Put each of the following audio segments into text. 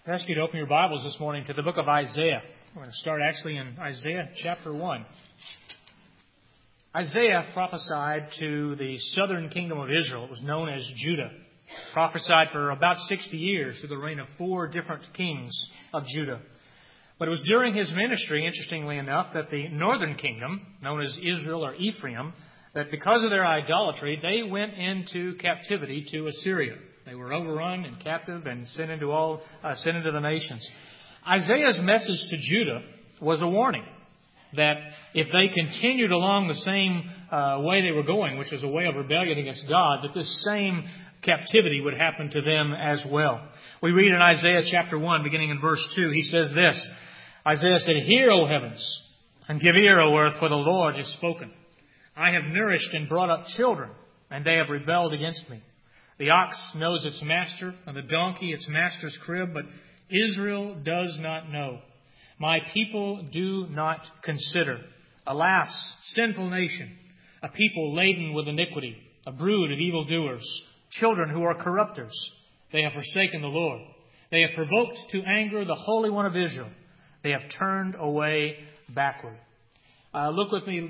I ask you to open your Bibles this morning to the book of Isaiah. We're going to start actually in Isaiah chapter 1. Isaiah prophesied to the southern kingdom of Israel. It was known as Judah. Prophesied for about 60 years through the reign of 4 different kings of Judah. But it was during his ministry, interestingly enough, that the northern kingdom, known as Israel or Ephraim, that because of their idolatry, they went into captivity to Assyria. They were overrun and captive and sent into the nations. Isaiah's message to Judah was a warning that if they continued along the same way they were going, which was a way of rebellion against God, that this same captivity would happen to them as well. We read in Isaiah chapter 1, beginning in verse 2, he says this, Isaiah said, "Hear, O heavens, and give ear, O earth, for the Lord has spoken. I have nourished and brought up children, and they have rebelled against me. The ox knows its master, and the donkey its master's crib, but Israel does not know. My people do not consider. Alas, sinful nation, a people laden with iniquity, a brood of evildoers, children who are corrupters. They have forsaken the Lord. They have provoked to anger the Holy One of Israel. They have turned away backward." Go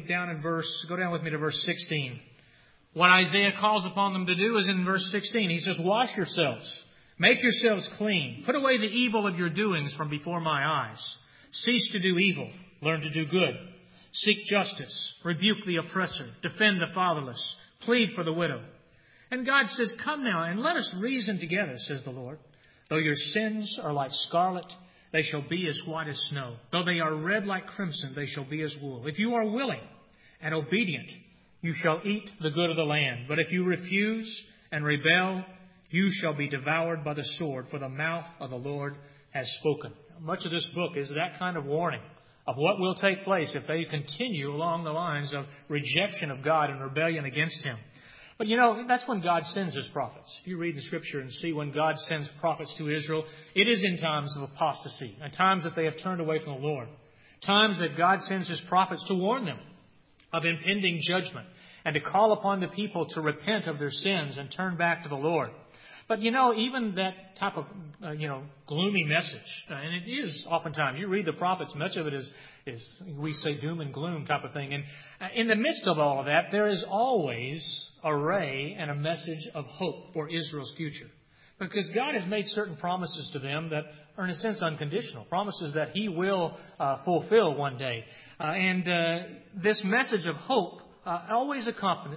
down with me to verse 16. What Isaiah calls upon them to do is in verse 16. He says, "Wash yourselves, make yourselves clean, put away the evil of your doings from before my eyes. Cease to do evil, learn to do good. Seek justice, rebuke the oppressor, defend the fatherless, plead for the widow." And God says, "Come now and let us reason together, says the Lord. Though your sins are like scarlet, they shall be as white as snow. Though they are red like crimson, they shall be as wool. If you are willing and obedient, you shall eat the good of the land. But if you refuse and rebel, you shall be devoured by the sword, for the mouth of the Lord has spoken." Much of this book is that kind of warning of what will take place if they continue along the lines of rejection of God and rebellion against Him. But that's when God sends His prophets. If you read the Scripture and see when God sends prophets to Israel, it is in times of apostasy, and times that they have turned away from the Lord. Times that God sends His prophets to warn them of impending judgment and to call upon the people to repent of their sins and turn back to the Lord. But even that type of gloomy message, and it is oftentimes, you read the prophets, much of it is we say doom and gloom type of thing. And in the midst of all of that, there is always a ray and a message of hope for Israel's future. Because God has made certain promises to them that are in a sense unconditional. Promises that He will fulfill one day. And this message of hope always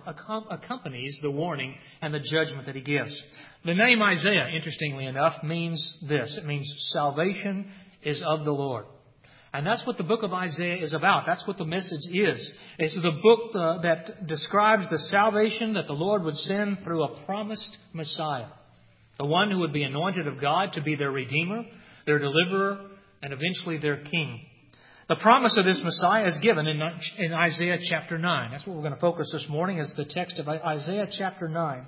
accompanies the warning and the judgment that He gives. The name Isaiah, interestingly enough, means this. It means salvation is of the Lord. And that's what the book of Isaiah is about. That's what the message is. It's the book that describes the salvation that the Lord would send through a promised Messiah. The one who would be anointed of God to be their Redeemer, their Deliverer, and eventually their King. The promise of this Messiah is given in Isaiah chapter 9. That's what we're going to focus this morning, is the text of Isaiah chapter 9.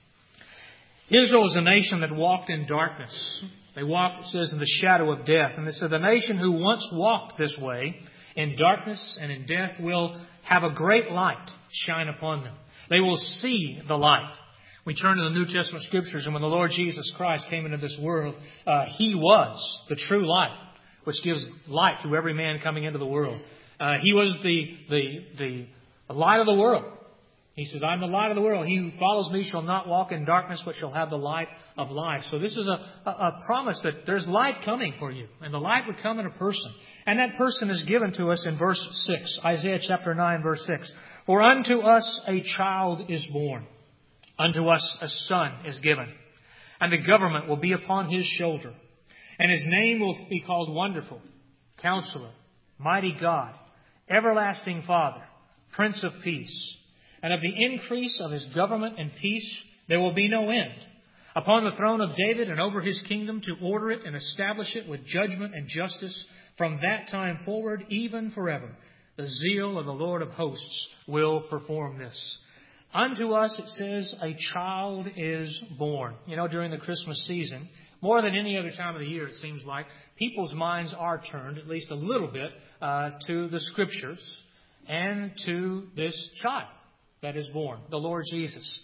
Israel is a nation that walked in darkness. They walked, it says, in the shadow of death. And this is the nation who once walked this way in darkness and in death will have a great light shine upon them. They will see the light. We turn to the New Testament Scriptures, and when the Lord Jesus Christ came into this world, He was the true light, which gives light to every man coming into the world. He was the light of the world. He says, "I'm the light of the world. He who follows me shall not walk in darkness, but shall have the light of life." So this is a promise that there's light coming for you. And the light would come in a person. And that person is given to us in verse 6. Isaiah chapter 9, verse 6. "For unto us a child is born. Unto us a son is given. And the government will be upon His shoulder. And His name will be called Wonderful, Counselor, Mighty God, Everlasting Father, Prince of Peace. And of the increase of His government and peace there will be no end. Upon the throne of David and over His kingdom, to order it and establish it with judgment and justice from that time forward, even forever. The zeal of the Lord of hosts will perform this." Unto us, it says, a child is born. During the Christmas season, more than any other time of the year, it seems like, people's minds are turned, at least a little bit, to the Scriptures and to this child that is born, the Lord Jesus.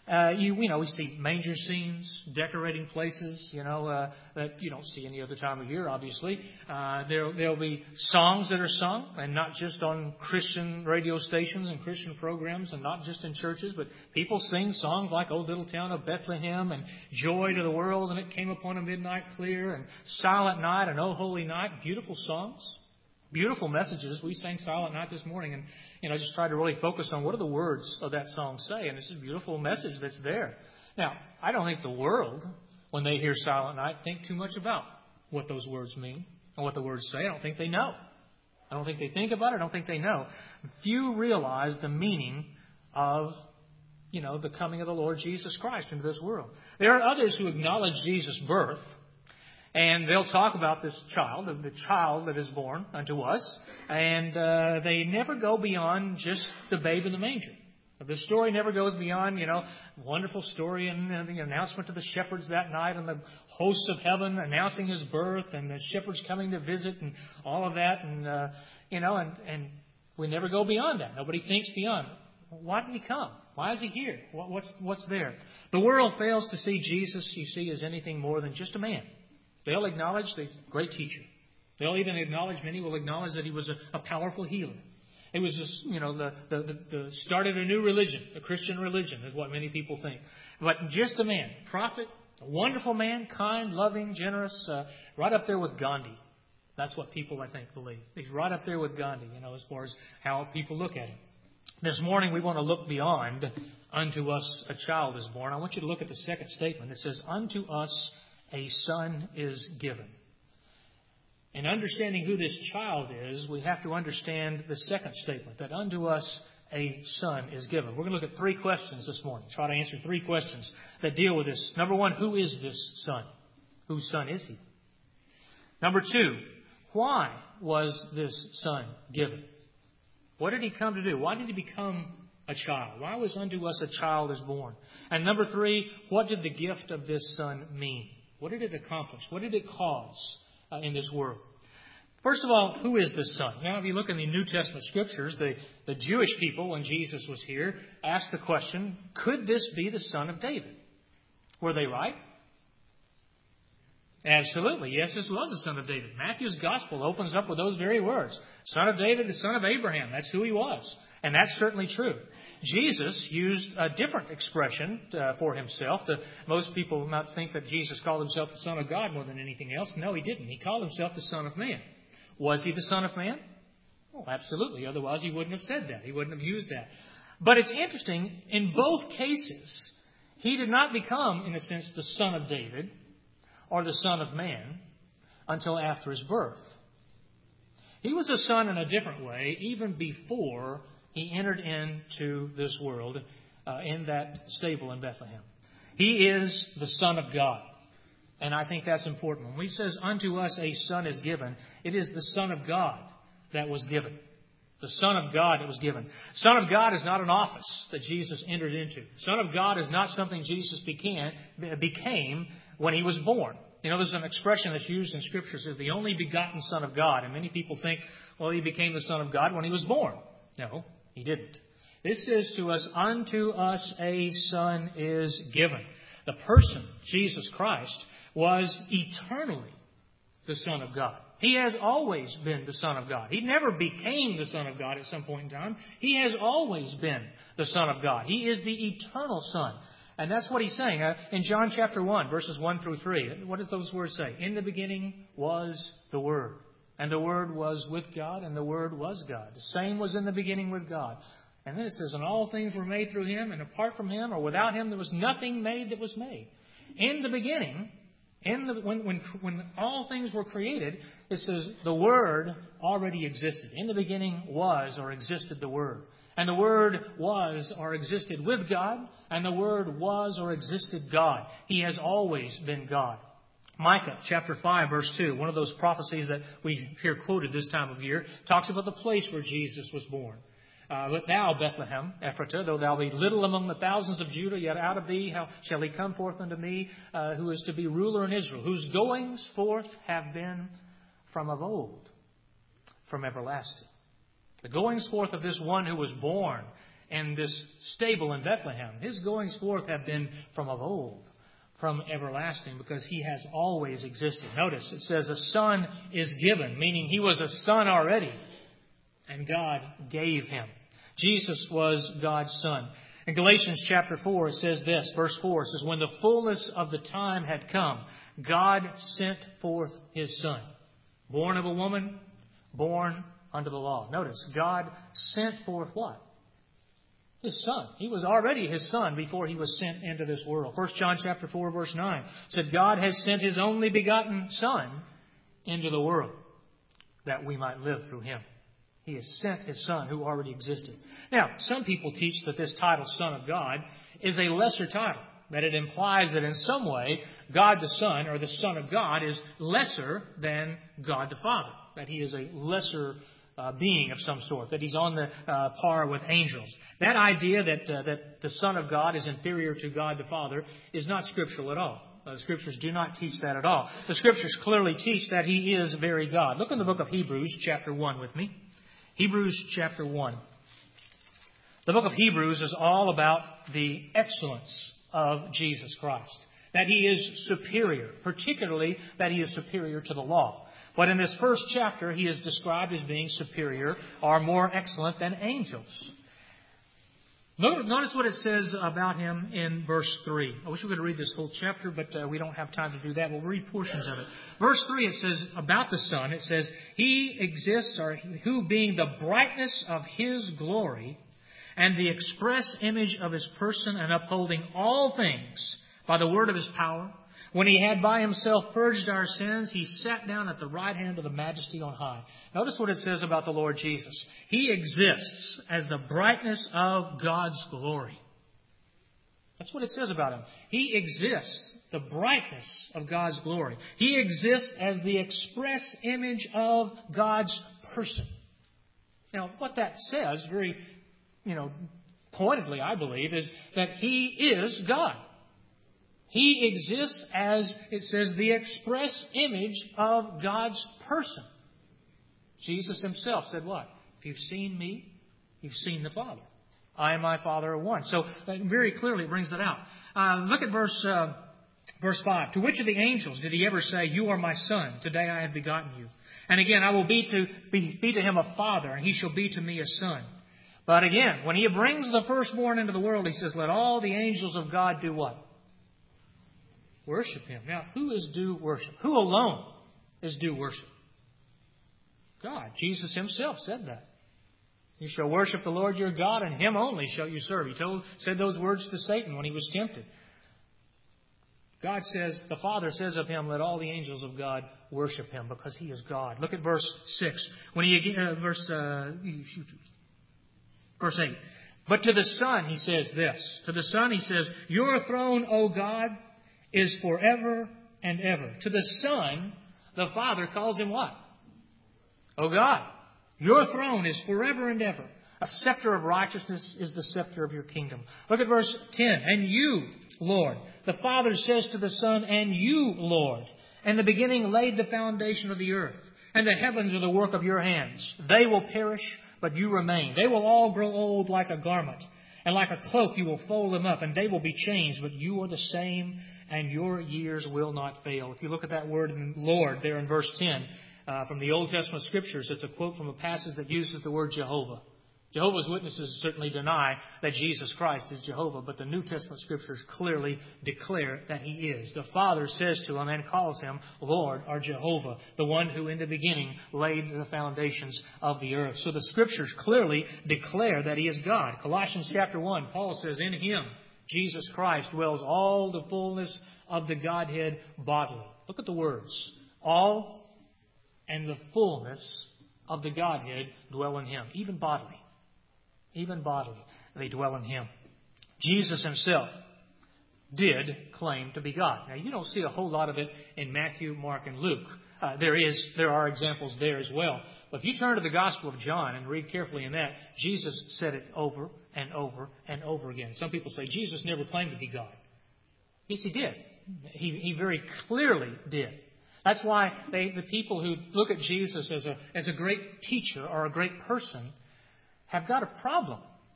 We see manger scenes, decorating places, that you don't see any other time of year, obviously. There'll be songs that are sung, and not just on Christian radio stations and Christian programs, and not just in churches, but people sing songs like O Little Town of Bethlehem and Joy to the World, and It Came Upon a Midnight Clear, and Silent Night, and O Holy Night. Beautiful songs, beautiful messages. We sang Silent Night this morning, and just try to really focus on what do the words of that song say. And it's a beautiful message that's there. Now, I don't think the world, when they hear Silent Night, think too much about what those words mean and what the words say. I don't think they know. I don't think they think about it. I don't think they know. Few realize the meaning of, the coming of the Lord Jesus Christ into this world. There are others who acknowledge Jesus' birth, and they'll talk about this child, the child that is born unto us, and they never go beyond just the babe in the manger. The story never goes beyond, wonderful story and the announcement to the shepherds that night and the hosts of heaven announcing His birth and the shepherds coming to visit and all of that. And we never go beyond that. Nobody thinks beyond. Why did He come? Why is He here? What's there? The world fails to see Jesus, you see, as anything more than just a man. They'll acknowledge that He's a great teacher. They'll even acknowledge, many will acknowledge that He was a powerful healer. It was just, the start of a new religion, a Christian religion, is what many people think. But just a man, prophet, a wonderful man, kind, loving, generous, right up there with Gandhi. That's what people, I think, believe. He's right up there with Gandhi, as far as how people look at him. This morning we want to look beyond unto us a child is born. I want you to look at the second statement. It says, unto us a son is given. In understanding who this child is, we have to understand the second statement, that unto us a son is given. We're going to look at three questions this morning. Try to answer three questions that deal with this. Number one, who is this son? Whose son is he? Number two, why was this son given? What did he come to do? Why did he become a child? Why was unto us a child is born? And number three, what did the gift of this son mean? What did it accomplish? What did it cause in this world? First of all, who is this son? Now, if you look in the New Testament Scriptures, the Jewish people, when Jesus was here, asked the question, could this be the son of David? Were they right? Absolutely. Yes, this was the son of David. Matthew's Gospel opens up with those very words. Son of David, the son of Abraham. That's who he was. And that's certainly true. Jesus used a different expression for himself. Most people might think that Jesus called himself the Son of God more than anything else. No, he didn't. He called himself the Son of Man. Was he the Son of Man? Oh, absolutely. Otherwise, he wouldn't have said that. He wouldn't have used that. But it's interesting, in both cases, he did not become, in a sense, the Son of David or the Son of Man until after his birth. He was a son in a different way, even before he entered into this world in that stable in Bethlehem. He is the Son of God. And I think that's important. When he says, unto us a son is given, it is the Son of God that was given. The Son of God that was given. Son of God is not an office that Jesus entered into. Son of God is not something Jesus became when he was born. There's an expression that's used in Scriptures as the only begotten Son of God. And many people think, well, he became the Son of God when he was born. No, he didn't. This says to us, unto us a son is given. The person, Jesus Christ, was eternally the Son of God. He has always been the Son of God. He never became the Son of God at some point in time. He has always been the Son of God. He is the eternal Son. And that's what he's saying. In John chapter 1, verses 1 through 3, what does those words say? In the beginning was the Word. And the Word was with God, and the Word was God. The same was in the beginning with God. And then it says, and all things were made through Him, and apart from Him or without Him there was nothing made that was made. In the beginning, when all things were created, it says the Word already existed. In the beginning was or existed the Word. And the Word was or existed with God, and the Word was or existed God. He has always been God. Micah chapter 5, verse 2, one of those prophecies that we hear quoted this time of year, talks about the place where Jesus was born. But thou, Bethlehem, Ephratah, though thou be little among the thousands of Judah, yet out of thee shall he come forth unto me, who is to be ruler in Israel, whose goings forth have been from of old, from everlasting. The goings forth of this one who was born in this stable in Bethlehem. His goings forth have been from of old, from everlasting, because He has always existed. Notice, it says a Son is given, meaning He was a Son already, and God gave Him. Jesus was God's Son. In Galatians chapter 4, it says this, verse 4, it says, when the fullness of the time had come, God sent forth His Son, born of a woman, born under the law. Notice, God sent forth what? His Son. He was already His Son before He was sent into this world. 1 John chapter 4, verse 9 said, God has sent His only begotten Son into the world that we might live through Him. He has sent His Son who already existed. Now, some people teach that this title, Son of God, is a lesser title, that it implies that in some way God the Son, or the Son of God, is lesser than God the Father, that He is a lesser being of some sort, that He's on the par with angels. That idea that the Son of God is inferior to God the Father is not scriptural at all. The Scriptures do not teach that at all. The Scriptures clearly teach that He is very God. Look in the book of Hebrews, chapter 1 with me. Hebrews chapter 1. The book of Hebrews is all about the excellence of Jesus Christ, that He is superior, particularly that He is superior to the law. But in this first chapter, He is described as being superior or more excellent than angels. Notice what it says about Him in verse 3. I wish we could read this whole chapter, but we don't have time to do that. We'll read portions of it. Verse 3, it says about the Son, it says, He exists, or who being the brightness of His glory and the express image of His person, and upholding all things by the word of His power, when He had by Himself purged our sins, He sat down at the right hand of the Majesty on high. Notice what it says about the Lord Jesus. He exists as the brightness of God's glory. That's what it says about Him. He exists, the brightness of God's glory. He exists as the express image of God's person. Now, what that says, very pointedly, I believe, is that He is God. He exists as, it says, the express image of God's person. Jesus Himself said what? If you've seen Me, you've seen the Father. I and my Father are one. So that very clearly brings that out. Look at verse 5. To which of the angels did He ever say, You are my Son, today I have begotten you? And again, I will be to him a father, and he shall be to me a son. But again, when He brings the firstborn into the world, He says, let all the angels of God do what? Worship Him. Now, who is due worship? Who alone is due worship? God. Jesus Himself said that. You shall worship the Lord your God, and Him only shall you serve. He said those words to Satan when he was tempted. God says, the Father says of Him, let all the angels of God worship Him, because He is God. Look at verse 6. Verse 8. But to the Son, He says this. To the Son, He says, Your throne, O God, is forever and ever. To the Son, the Father calls Him what? O God. Your throne is forever and ever. A scepter of righteousness is the scepter of Your kingdom. Look at verse 10. And You, Lord. The Father says to the Son, And You, Lord. And the beginning laid the foundation of the earth. And the heavens are the work of Your hands. They will perish, but You remain. They will all grow old like a garment. And like a cloak You will fold them up. And they will be changed, but You are the same, and Your years will not fail. If you look at that word Lord there in verse 10, from the Old Testament Scriptures, it's a quote from a passage that uses the word Jehovah. Jehovah's Witnesses certainly deny that Jesus Christ is Jehovah, but the New Testament Scriptures clearly declare that He is. The Father says to Him and calls Him Lord or Jehovah, the one who in the beginning laid the foundations of the earth. So the Scriptures clearly declare that He is God. Colossians chapter 1, Paul says, In Him, Jesus Christ, dwells all the fullness of the Godhead bodily. Look at the words. All and the fullness of the Godhead dwell in Him, even bodily. Even bodily, they dwell in Him. Jesus Himself did claim to be God. Now, you don't see a whole lot of it in Matthew, Mark, and Luke. There are examples there as well. But if you turn to the Gospel of John and read carefully in that, Jesus said it over and over and over again. Some people say Jesus never claimed to be God. Yes, He did. He very clearly did. That's why the people who look at Jesus as a great teacher or a great person have got a problem.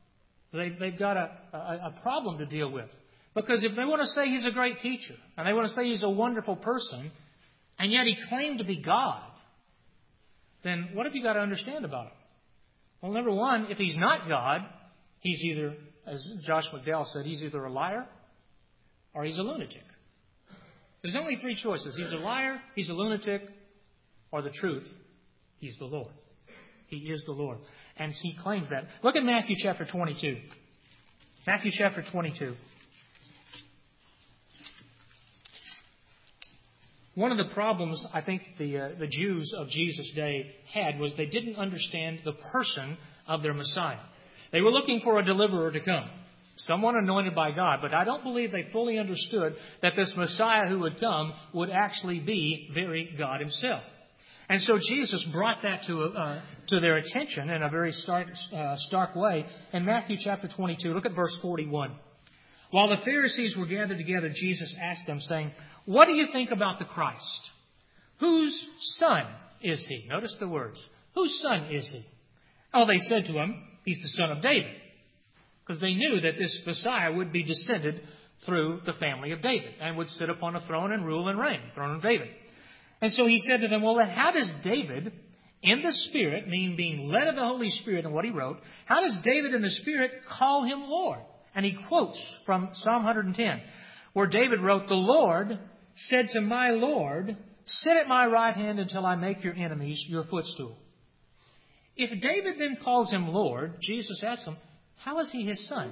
They've got a problem to deal with. Because if they want to say He's a great teacher, and they want to say He's a wonderful person, and yet He claimed to be God, then what have you got to understand about Him? Well, number one, if He's not God, He's either, as Josh McDowell said, He's either a liar or He's a lunatic. There's only three choices. He's a liar, He's a lunatic, or the truth, He's the Lord. He is the Lord. And He claims that. Look at Matthew chapter 22. Matthew chapter 22. One of the problems I think the Jews of Jesus' day had was they didn't understand the person of their Messiah. They were looking for a deliverer to come, someone anointed by God, but I don't believe they fully understood that this Messiah who would come would actually be very God Himself. And so Jesus brought that to their attention in a very stark way. In Matthew chapter 22, look at verse 41. While the Pharisees were gathered together, Jesus asked them, saying, "What do you think about the Christ? Whose son is He?" Notice the words. Whose son is He? Oh, they said to Him, "He's the son of David." Because they knew that this Messiah would be descended through the family of David and would sit upon a throne and rule and reign, the throne of David. And so He said to them, well, then how does David in the Spirit, meaning being led of the Holy Spirit in what he wrote, how does David in the Spirit call Him Lord? And he quotes from Psalm 110, where David wrote, "The Lord said to my Lord, sit at my right hand until I make your enemies your footstool." If David then calls Him Lord, Jesus asks him, how is He His son?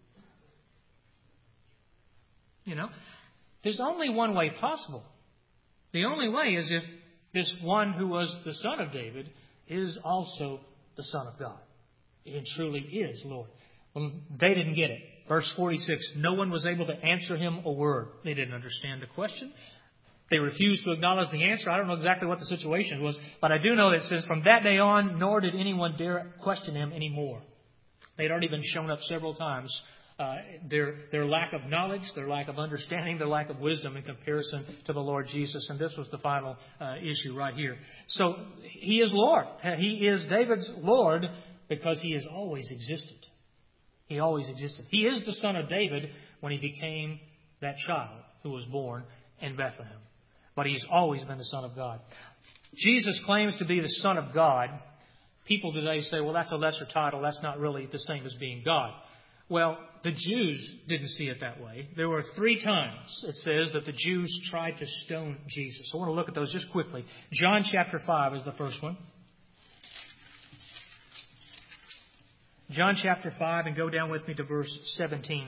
There's only one way possible. The only way is if this one who was the son of David is also the Son of God. It truly is Lord. Well, they didn't get it. Verse 46, no one was able to answer Him a word. They didn't understand the question. They refused to acknowledge the answer. I don't know exactly what the situation was, but I do know that it says, from that day on, nor did anyone dare question Him anymore. They'd already been shown up several times. Their lack of knowledge, their lack of understanding, their lack of wisdom in comparison to the Lord Jesus. And this was the final issue right here. So He is Lord. He is David's Lord because He has always existed. He always existed. He is the son of David when He became that child who was born in Bethlehem. But He's always been the Son of God. Jesus claims to be the Son of God. People today say, well, that's a lesser title. That's not really the same as being God. Well, the Jews didn't see it that way. There were 3 times, it says, that the Jews tried to stone Jesus. I want to look at those just quickly. John chapter 5 is the first one. John chapter 5, and go down with me to verse 17.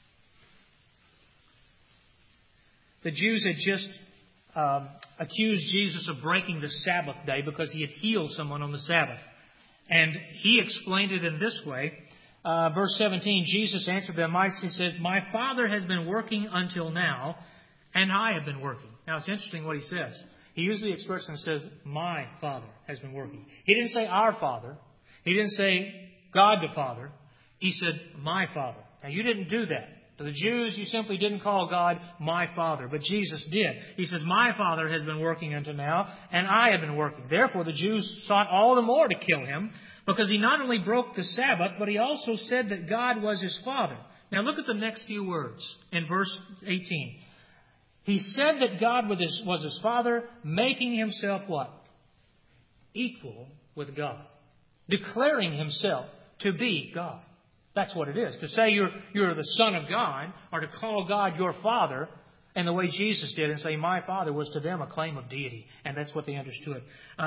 The Jews had just accused Jesus of breaking the Sabbath day because He had healed someone on the Sabbath. And He explained it in this way. Verse 17, Jesus answered them, He said, "My Father has been working until now, and I have been working." Now, it's interesting what He says. He uses the expression that says, "My Father has been working." He didn't say "our Father." He didn't say God the Father. He said, "My Father." Now, you didn't do that. To the Jews, you simply didn't call God "my Father," but Jesus did. He says, "My Father has been working until now, and I have been working." Therefore, the Jews sought all the more to kill Him, because He not only broke the Sabbath, but He also said that God was His Father. Now look at the next few words in verse 18. He said that God was His Father, making Himself what? Equal with God. Declaring Himself to be God. That's what it is. To say you're the Son of God, or to call God your Father, and the way Jesus did, and say, "My Father," was to them a claim of deity. And that's what they understood.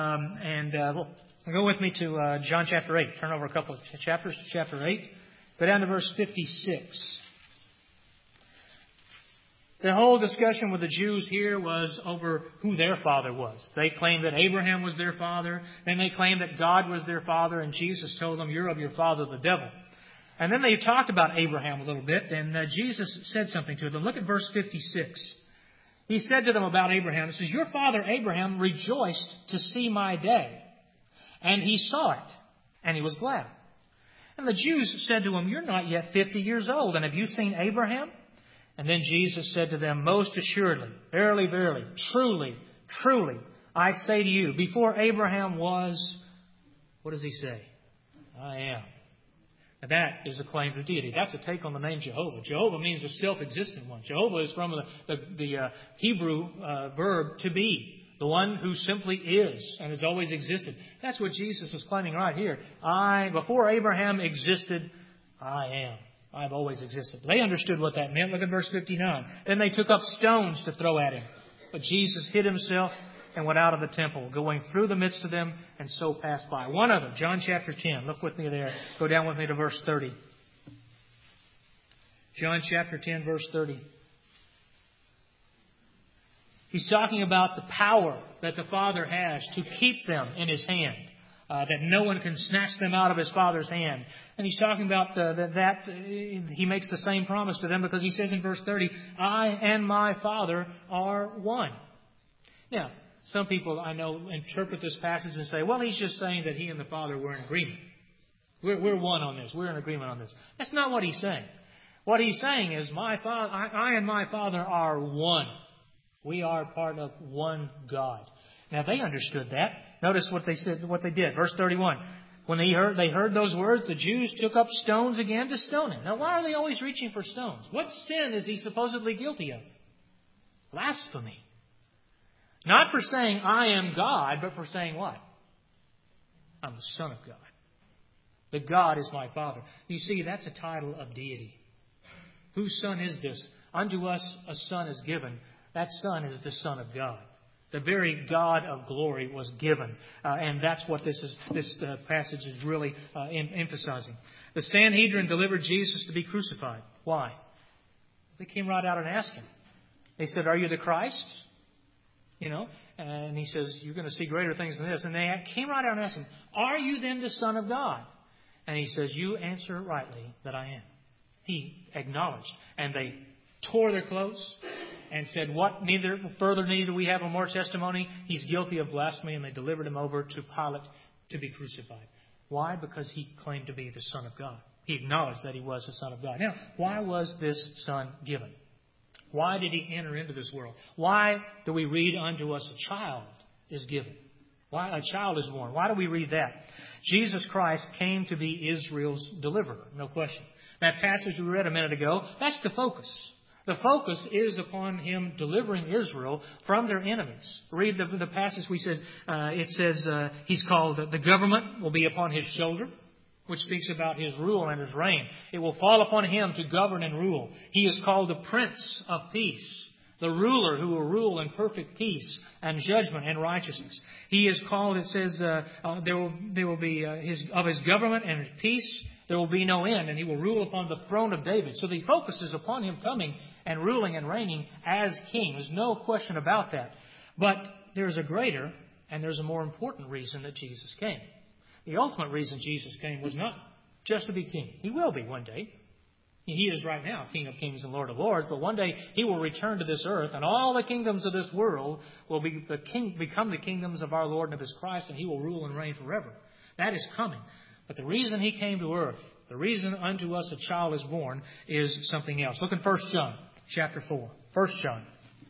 Go with me to John chapter 8. Turn over a couple of chapters to chapter 8. Go down to verse 56. The whole discussion with the Jews here was over who their father was. They claimed that Abraham was their father. Then they claimed that God was their father. And Jesus told them, "You're of your father, the devil." And then they talked about Abraham a little bit. And Jesus said something to them. Look at verse 56. He said to them about Abraham, He says, "Your father Abraham rejoiced to see my day. And he saw it, and he was glad." And the Jews said to him, "You're not yet 50 years old, and have you seen Abraham?" And then Jesus said to them, "Most assuredly, verily, verily, truly, truly, I say to you, before Abraham was," what does He say? "I am." And that is a claim to deity. That's a take on the name Jehovah. Jehovah means the self-existent one. Jehovah is from the Hebrew verb to be. The one who simply is and has always existed. That's what Jesus is claiming right here. Before Abraham existed, I am. I've always existed. They understood what that meant. Look at verse 59. Then they took up stones to throw at him. But Jesus hid himself and went out of the temple, going through the midst of them, and so passed by. One of them, John chapter 10. Look with me there. Go down with me to verse 30. John chapter 10, verse 30. He's talking about the power that the Father has to keep them in His hand, that no one can snatch them out of His Father's hand. And He's talking about that He makes the same promise to them because He says in verse 30, I and my Father are one. Now, some people I know interpret this passage and say, well, He's just saying that He and the Father were in agreement. We're one on this. We're in agreement on this. That's not what He's saying. What He's saying is, I and my Father are one. We are part of one God. Now they understood that. Notice what they said, what they did. Verse 31. When they heard those words, the Jews took up stones again to stone him. Now why are they always reaching for stones? What sin is he supposedly guilty of? Blasphemy. Not for saying I am God, but for saying what? I'm the Son of God. That God is my Father. You see, that's a title of deity. Whose Son is this? Unto us a Son is given. That Son is the Son of God. The very God of glory was given. And that's what this passage is really emphasizing. The Sanhedrin delivered Jesus to be crucified. Why? They came right out and asked Him. They said, are you the Christ? And He says, you're going to see greater things than this. And they came right out and asked Him, are you then the Son of God? And He says, you answer rightly that I am. He acknowledged. And they tore their clothes and said, what further need do we have more testimony? He's guilty of blasphemy, and they delivered Him over to Pilate to be crucified. Why? Because He claimed to be the Son of God. He acknowledged that He was the Son of God. Now, why was this Son given? Why did He enter into this world? Why do we read unto us a child is given? Why a child is born? Why do we read that? Jesus Christ came to be Israel's deliverer, no question. That passage we read a minute ago, that's the focus. The focus is upon Him delivering Israel from their enemies. Read the passage we said. It says He's called, the government will be upon His shoulder, which speaks about His rule and His reign. It will fall upon Him to govern and rule. He is called the Prince of Peace, the ruler who will rule in perfect peace and judgment and righteousness. He is called, it says, there will be of His government and His peace. There will be no end, and He will rule upon the throne of David. So the focus is upon Him coming and ruling and reigning as King. There's no question about that. But there's a greater and there's a more important reason that Jesus came. The ultimate reason Jesus came was not just to be King. He will be one day. He is right now King of Kings and Lord of Lords, but one day He will return to this earth, and all the kingdoms of this world will become the kingdoms of our Lord and of His Christ, and He will rule and reign forever. That is coming. But the reason He came to earth, the reason unto us a child is born, is something else. Look in 1 John chapter 4. 1 John.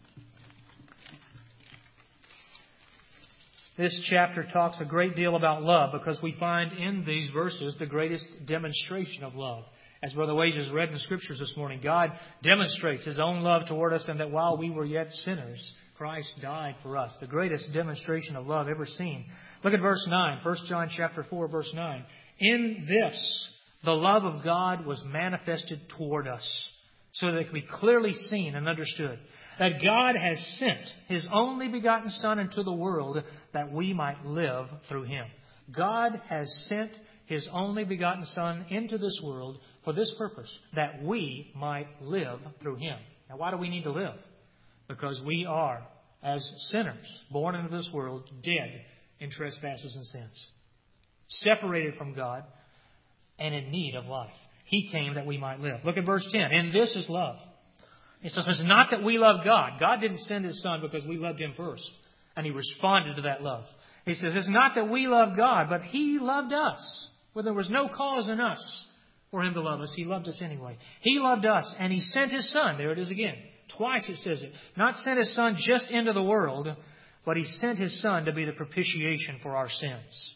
This chapter talks a great deal about love because we find in these verses the greatest demonstration of love. As Brother Wages read in the Scriptures this morning, God demonstrates His own love toward us, and that while we were yet sinners, Christ died for us. The greatest demonstration of love ever seen. Look at verse 9. 1 John chapter 4, verse 9. In this, the love of God was manifested toward us, so that it could be clearly seen and understood, that God has sent His only begotten Son into the world that we might live through Him. God has sent His only begotten Son into this world for this purpose, that we might live through Him. Now, why do we need to live? Because we are, as sinners, born into this world, dead in trespasses and sins, separated from God, and in need of life. He came that we might live. Look at verse 10. And this is love. It says it's not that we love God. God didn't send His Son because we loved Him first, and He responded to that love. He says it's not that we love God, but He loved us. Well, there was no cause in us for Him to love us. He loved us anyway. He loved us, and He sent His Son. There it is again. Twice it says it. Not sent His Son just into the world, but He sent His Son to be the propitiation for our sins.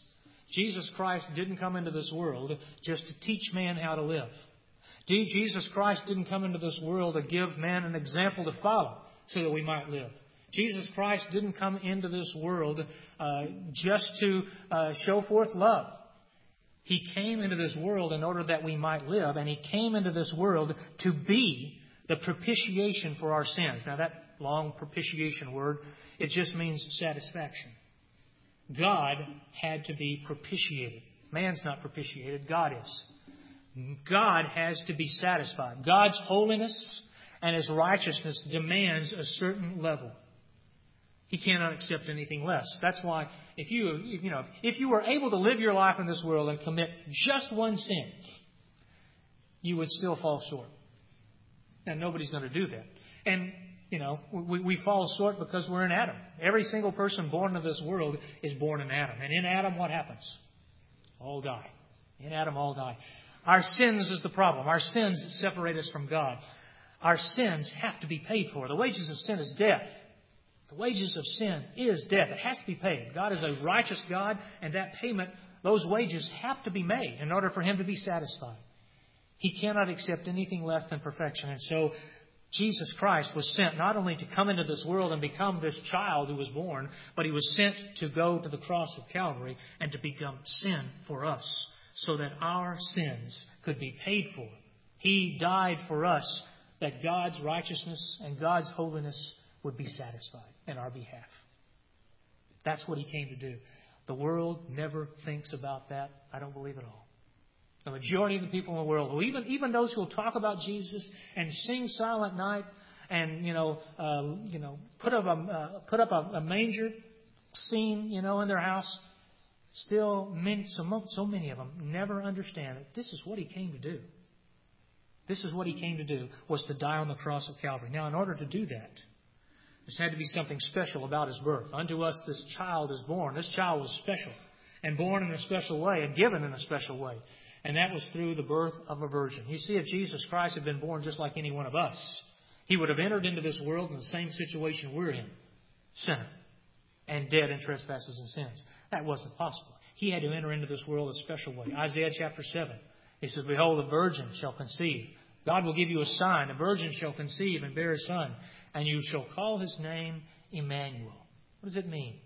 Jesus Christ didn't come into this world just to teach man how to live. Jesus Christ didn't come into this world to give man an example to follow so that we might live. Jesus Christ didn't come into this world just to show forth love. He came into this world in order that we might live, and He came into this world to be the propitiation for our sins. Now that long propitiation word, it just means satisfaction. God had to be propitiated. Man's not propitiated, God is. God has to be satisfied. God's holiness and His righteousness demands a certain level. He cannot accept anything less. That's why if you were able to live your life in this world and commit just one sin, you would still fall short. And nobody's going to do that. And, we fall short because we're in Adam. Every single person born into this world is born in Adam. And in Adam, what happens? All die. In Adam, all die. Our sins is the problem. Our sins separate us from God. Our sins have to be paid for. The wages of sin is death. The wages of sin is death. It has to be paid. God is a righteous God, and that payment, those wages have to be made in order for Him to be satisfied. He cannot accept anything less than perfection. And so Jesus Christ was sent not only to come into this world and become this child who was born, but He was sent to go to the cross of Calvary and to become sin for us so that our sins could be paid for. He died for us that God's righteousness and God's holiness would be satisfied in our behalf. That's what He came to do. The world never thinks about that. I don't believe at all. The majority of the people in the world, even those who will talk about Jesus and sing Silent Night and put up a manger scene in their house, still so many of them never understand that this is what He came to do. This is what He came to do, was to die on the cross of Calvary. Now, in order to do that, there had to be something special about His birth. Unto us this child is born. This child was special and born in a special way and given in a special way. And that was through the birth of a virgin. You see, if Jesus Christ had been born just like any one of us, He would have entered into this world in the same situation we're in, sinner, and dead in trespasses and sins. That wasn't possible. He had to enter into this world a special way. Isaiah chapter 7, He says, Behold, a virgin shall conceive. God will give you a sign. A virgin shall conceive and bear a son, and you shall call His name Emmanuel. What does it mean?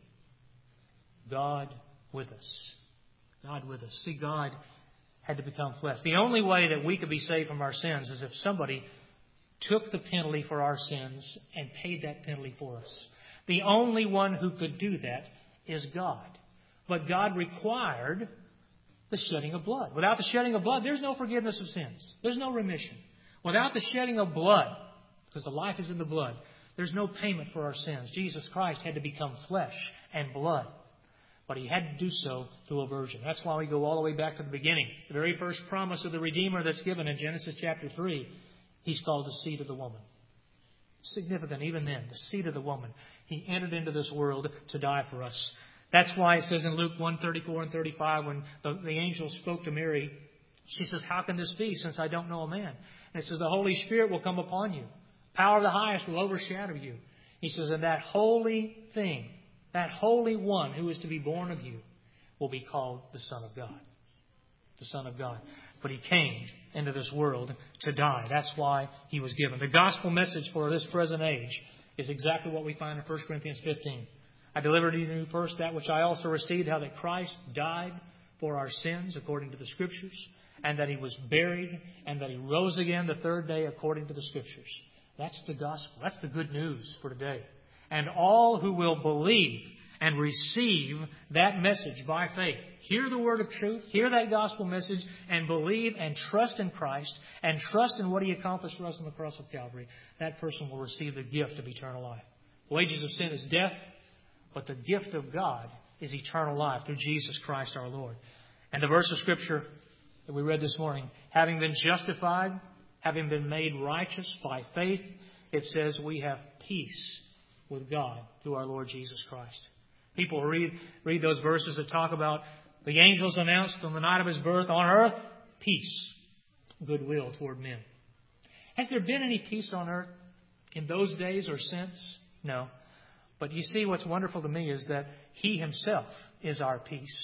God with us. God with us. See, God had to become flesh. The only way that we could be saved from our sins is if somebody took the penalty for our sins and paid that penalty for us. The only one who could do that is God. But God required the shedding of blood. Without the shedding of blood, there's no forgiveness of sins. There's no remission. Without the shedding of blood, because the life is in the blood, there's no payment for our sins. Jesus Christ had to become flesh and blood. But He had to do so through a virgin. That's why we go all the way back to the beginning. The very first promise of the Redeemer that's given in Genesis chapter 3, He's called the seed of the woman. Significant even then, the seed of the woman. He entered into this world to die for us. That's why it says in Luke 1:34 and 35, when the angel spoke to Mary, she says, How can this be since I don't know a man? And it says, The Holy Spirit will come upon you. Power of the highest will overshadow you. He says, and that holy thing, that Holy One who is to be born of you will be called the Son of God. The Son of God. But He came into this world to die. That's why He was given. The gospel message for this present age is exactly what we find in 1 Corinthians 15. I delivered to you first that which I also received, how that Christ died for our sins according to the Scriptures, and that He was buried, and that He rose again the third day according to the Scriptures. That's the gospel. That's the good news for today. And all who will believe and receive that message by faith, hear the word of truth, hear that gospel message, and believe and trust in Christ, and trust in what He accomplished for us on the cross of Calvary, that person will receive the gift of eternal life. The wages of sin is death, but the gift of God is eternal life through Jesus Christ our Lord. And the verse of Scripture that we read this morning, having been justified, having been made righteous by faith, it says we have peace with God through our Lord Jesus Christ. People read those verses that talk about the angels announced on the night of His birth, on earth, peace, goodwill toward men. Has there been any peace on earth in those days or since? No. But you see, what's wonderful to me is that He Himself is our peace.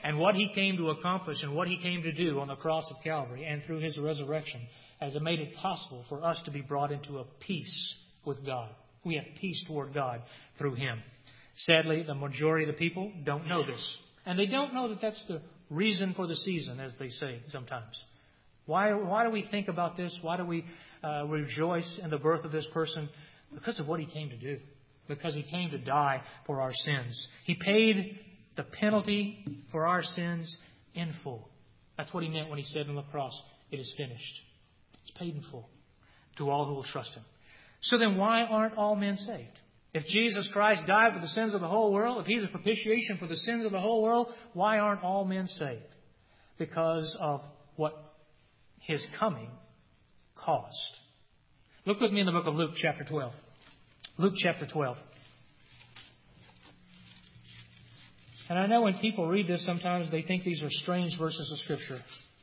and what He came to accomplish and what He came to do on the cross of Calvary and through His resurrection has made it possible for us to be brought into a peace with God. We have peace toward God through Him. Sadly, the majority of the people don't know this. And they don't know that that's the reason for the season, as they say sometimes. Why do we think about this? Why do we rejoice in the birth of this person? Because of what He came to do. Because He came to die for our sins. He paid the penalty for our sins in full. That's what He meant when He said on the cross, "It is finished." It's paid in full to all who will trust Him. So then why aren't all men saved? If Jesus Christ died for the sins of the whole world, if He's a propitiation for the sins of the whole world, why aren't all men saved? Because of what His coming cost. Look with me in the book of Luke chapter 12. Luke chapter 12. And I know when people read this, sometimes they think these are strange verses of Scripture.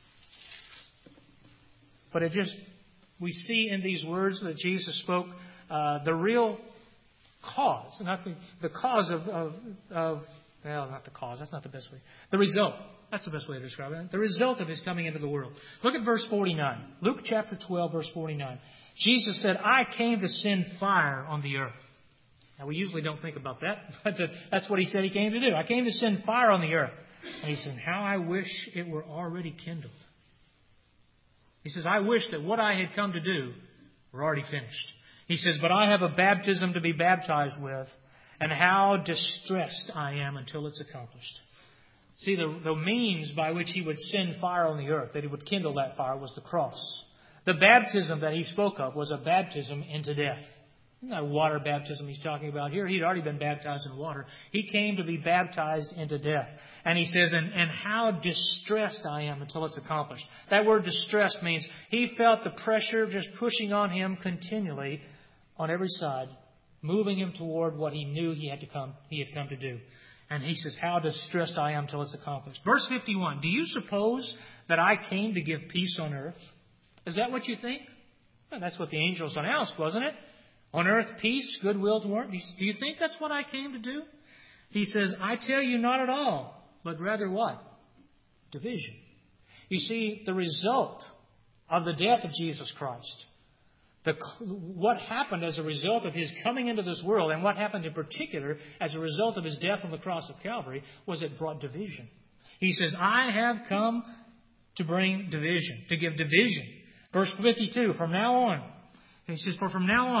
But we see in these words that Jesus spoke the real cause, not the cause not the cause, that's not the best way. The result. That's the best way to describe it. The result of His coming into the world. Look at verse 49. Luke chapter 12, verse 49. Jesus said, "I came to send fire on the earth." Now, we usually don't think about that, but that's what He said He came to do. "I came to send fire on the earth." And He said, "How I wish it were already kindled." He says, "I wish that what I had come to do were already finished." He says, "But I have a baptism to be baptized with, and how distressed I am until it's accomplished." See, the means by which He would send fire on the earth, that He would kindle that fire, was the cross. The baptism that He spoke of was a baptism into death. It's not water baptism He's talking about here. He'd already been baptized in water. He came to be baptized into death. And He says, and how distressed I am until it's accomplished. That word distressed means He felt the pressure just pushing on Him continually on every side, moving Him toward what He knew He had come to do. And He says, "How distressed I am till it's accomplished." Verse 51, "Do you suppose that I came to give peace on earth?" Is that what you think? Well, that's what the angels asked, wasn't it? On earth, peace, goodwill toward. Do you think that's what I came to do? He says, "I tell you, not at all, but rather what? Division." You see, the result of the death of Jesus Christ, what happened as a result of His coming into this world, and what happened in particular as a result of His death on the cross of Calvary, was it brought division. He says, "I have come to bring division," to give division. Verse 52, from now on, He says, "For from now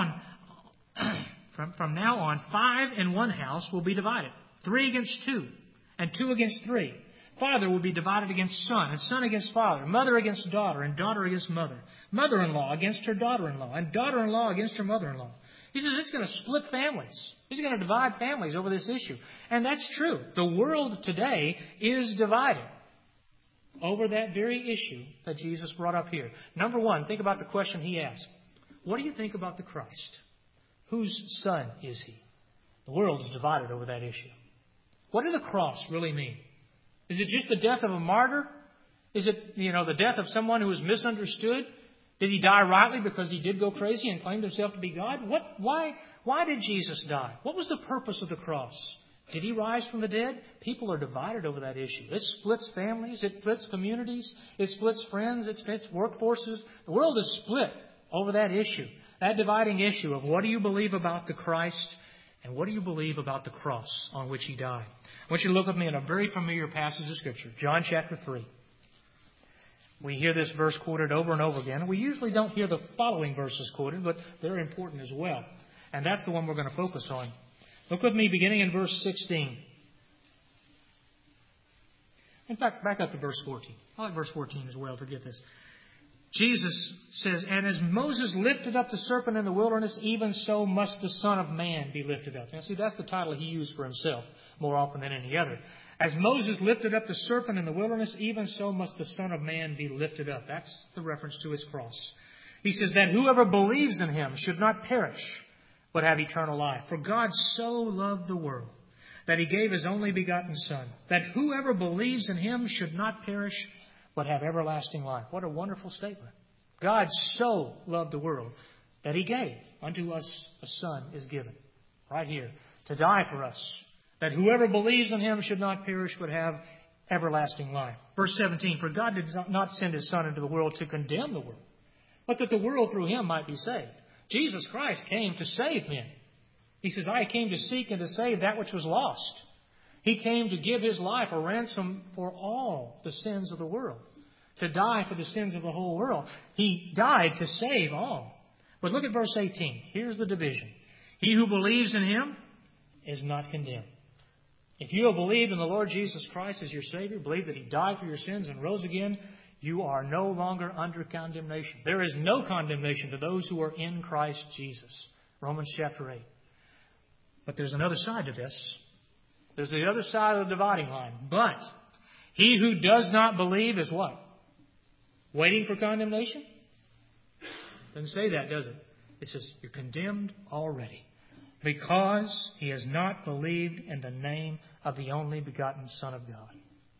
on, 5 in one house will be divided, 3 against 2, and 2 against 3. Father will be divided against son, and son against father, mother against daughter, and daughter against mother, mother-in-law against her daughter-in-law, and daughter-in-law against her mother-in-law." He says it's going to split families. He's going to divide families over this issue. And that's true. The world today is divided over that very issue that Jesus brought up here. Number one, think about the question He asked. What do you think about the Christ? Whose son is He? The world is divided over that issue. What does the cross really mean? Is it just the death of a martyr? Is it, the death of someone who was misunderstood? Did He die rightly because He did go crazy and claimed Himself to be God? Why did Jesus die? What was the purpose of the cross? Did He rise from the dead? People are divided over that issue. It splits families. It splits communities. It splits friends. It splits workforces. The world is split over that issue. That dividing issue of what do you believe about the Christ and what do you believe about the cross on which He died. I want you to look with me in a very familiar passage of Scripture, John chapter 3. We hear this verse quoted over and over again. We usually don't hear the following verses quoted, but they're important as well. And that's the one we're going to focus on. Look with me beginning in verse 16. In fact, back up to verse 14. I like verse 14 as well to get this. Jesus says, "And as Moses lifted up the serpent in the wilderness, even so must the Son of Man be lifted up." Now see, that's the title He used for Himself more often than any other. As Moses lifted up the serpent in the wilderness, even so must the Son of Man be lifted up. That's the reference to His cross. He says that whoever believes in Him should not perish, but have eternal life. For God so loved the world that He gave His only begotten Son, that whoever believes in Him should not perish, but have everlasting life. What a wonderful statement. God so loved the world that He gave. Unto us a Son is given, right here, to die for us, that whoever believes in Him should not perish, but have everlasting life. Verse 17, for God did not send His Son into the world to condemn the world, but that the world through Him might be saved. Jesus Christ came to save men. He says, I came to seek and to save that which was lost. He came to give His life a ransom for all the sins of the world, to die for the sins of the whole world. He died to save all. But look at verse 18. Here's the division. He who believes in Him is not condemned. If you have believed in the Lord Jesus Christ as your Savior, believe that He died for your sins and rose again, you are no longer under condemnation. There is no condemnation to those who are in Christ Jesus. Romans chapter 8. But there's another side to this. There's the other side of the dividing line. But he who does not believe is what? Waiting for condemnation? Doesn't say that, does it? It says you're condemned already, because he has not believed in the name of the only begotten Son of God.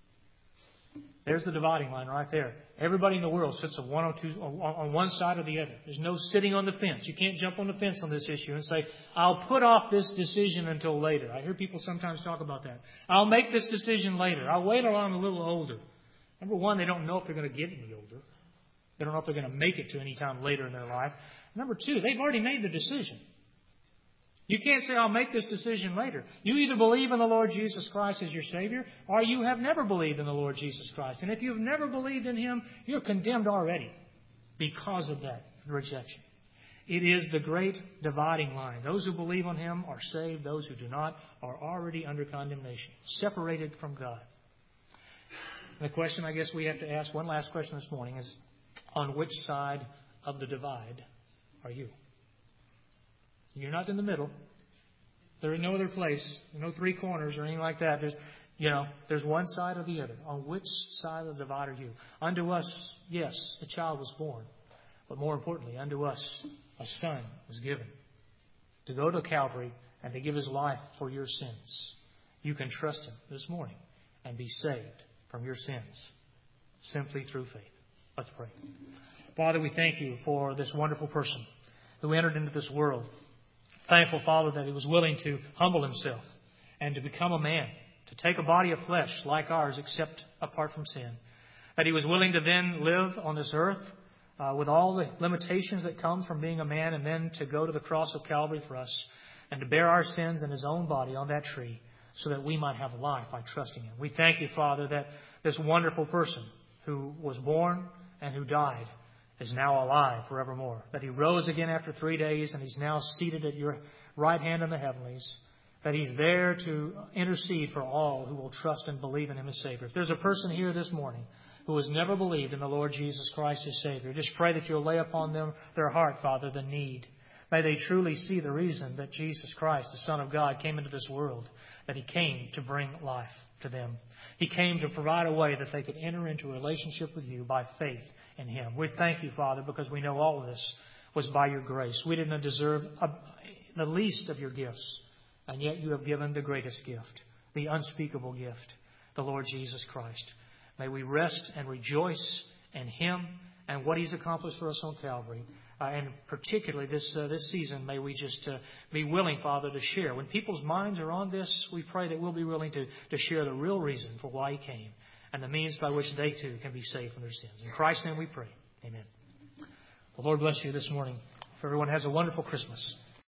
There's the dividing line right there. Everybody in the world sits on one side or the other. There's no sitting on the fence. You can't jump on the fence on this issue and say, I'll put off this decision until later. I hear people sometimes talk about that. I'll make this decision later. I'll wait until I'm a little older. Number one, they don't know if they're going to get any older. They don't know if they're going to make it to any time later in their life. Number two, they've already made the decision. You can't say, I'll make this decision later. You either believe in the Lord Jesus Christ as your Savior, or you have never believed in the Lord Jesus Christ. And if you've never believed in Him, you're condemned already because of that rejection. It is the great dividing line. Those who believe on Him are saved. Those who do not are already under condemnation, separated from God. And the question I guess we have to ask, one last question this morning, is on which side of the divide are you? You're not in the middle. There is no other place. No three corners or anything like that. There's one side or the other. On which side of the divide are you? Unto us, yes, a child was born. But more importantly, unto us, a son was given to go to Calvary and to give His life for your sins. You can trust Him this morning and be saved from your sins simply through faith. Let's pray. Father, we thank You for this wonderful person who entered into this world. Thankful, Father, that He was willing to humble Himself and to become a man, to take a body of flesh like ours, except apart from sin. That He was willing to then live on this earth with all the limitations that come from being a man, and then to go to the cross of Calvary for us and to bear our sins in His own body on that tree so that we might have life by trusting Him. We thank You, Father, that this wonderful person who was born and who died is now alive forevermore. That He rose again after 3 days, and He's now seated at Your right hand in the heavenlies. That He's there to intercede for all who will trust and believe in Him as Savior. If there's a person here this morning who has never believed in the Lord Jesus Christ as Savior, just pray that You'll lay upon them their heart, Father, the need. May they truly see the reason that Jesus Christ, the Son of God, came into this world. That He came to bring life to them. He came to provide a way that they could enter into a relationship with You by faith in Him. We thank You, Father, because we know all of this was by Your grace. We didn't deserve the least of Your gifts, and yet You have given the greatest gift, the unspeakable gift, the Lord Jesus Christ. May we rest and rejoice in Him and what He's accomplished for us on Calvary. And particularly this season, may we just be willing, Father, to share. When people's minds are on this, we pray that we'll be willing to share the real reason for why He came and the means by which they too can be saved from their sins. In Christ's name we pray. Amen. The Lord bless you this morning. If everyone has a wonderful Christmas.